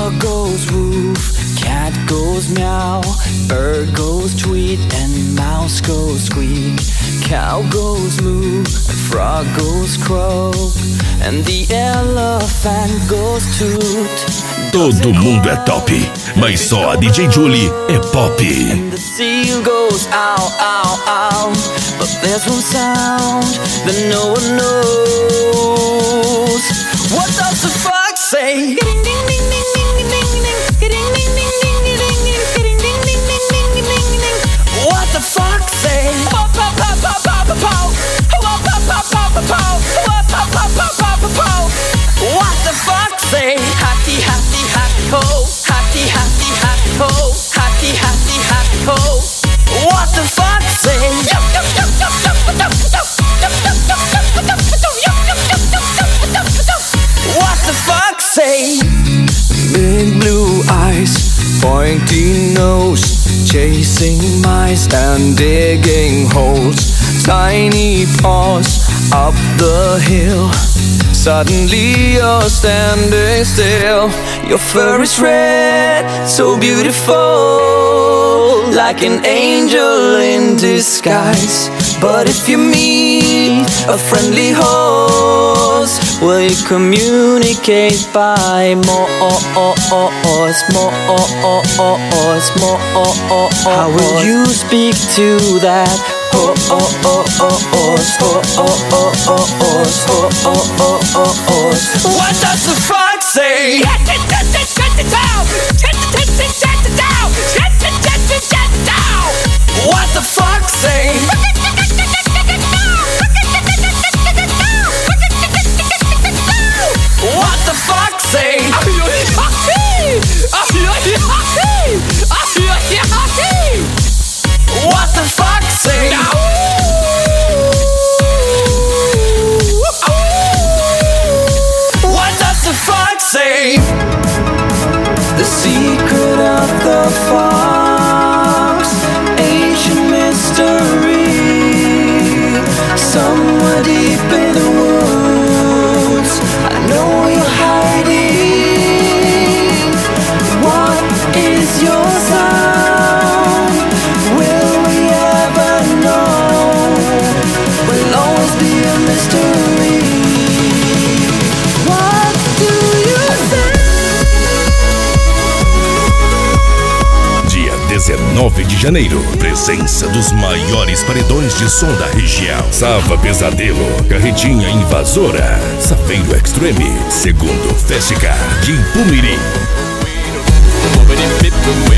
Dog goes woof, cat goes meow, bird goes tweet, and mouse goes squeak. Cow goes moo, frog goes croak, and the elephant goes toot. Todo mundo é top, mas só a DJ Julie é pop. And the seal goes ow, ow, ow, but there's one sound that no one knows. What does the fox say? What the fox say? What the fox say? Hatty, hatty, hatty ho, hatty, hatty, hatty ho, hatty, hatty, hatty ho. What the fox say? What the fox say? Big blue eyes, pointy nose, chasing mice and digging holes. Tiny paws up the hill. Suddenly you're standing still. Your fur is red, so beautiful, like an angel in disguise. But if you meet a friendly horse, will you communicate by more? How will you speak to that horse? What does the fox say? What the fox say? What the fox say? What the fox say? What does the fox say? The secret of the fox, ancient mystery, somewhere deep in the woods, I know you're hiding. What is your sound? Will we ever know? Will always be a mystery. What do you say? Dia 19 de janeiro, presença dos maiores paredões de som da região. Sava Pesadelo, Carretinha Invasora, Safeiro Extreme, segundo Festicar de Pumiri.